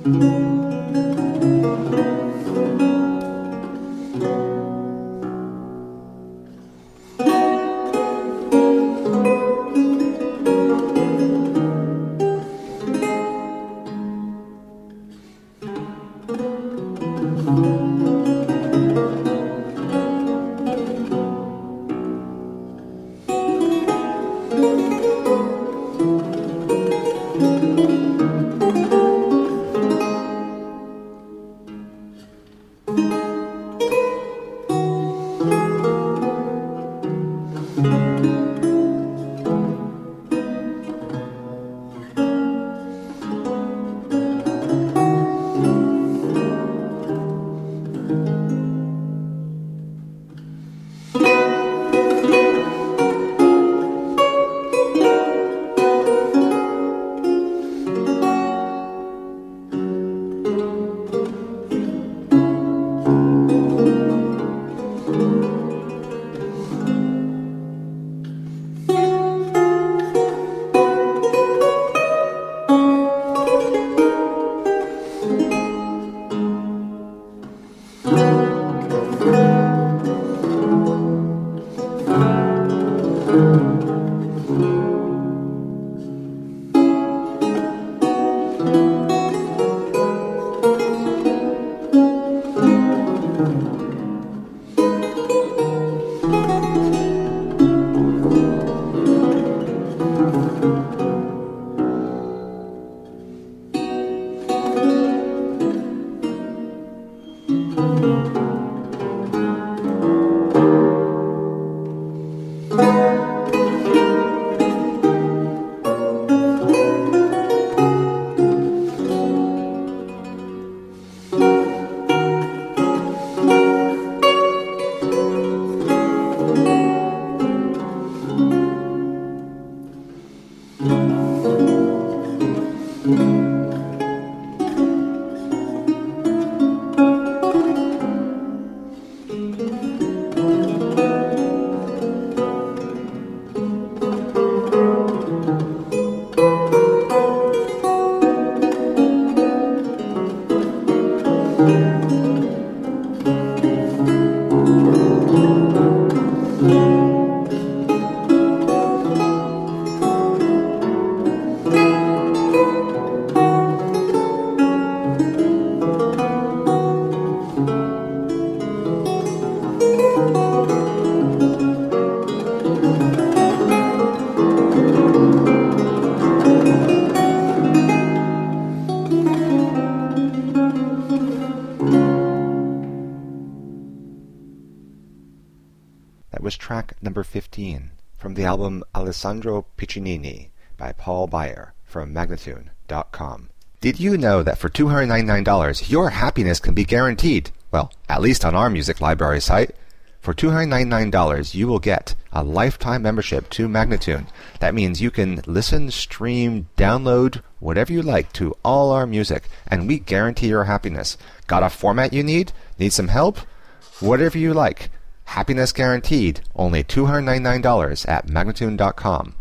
That was track number 15 from the album Alessandro Piccinini by Paul Beyer from Magnatune.com. Did you know that for $299 your happiness can be guaranteed? Well, at least on our music library site. For $299 you will get a lifetime membership to Magnatune. That means you can listen, stream, download, whatever you like to all our music, and we guarantee your happiness. Got a format you need? Need some help? Whatever you like. Happiness guaranteed. Only $299 at Magnatune.com.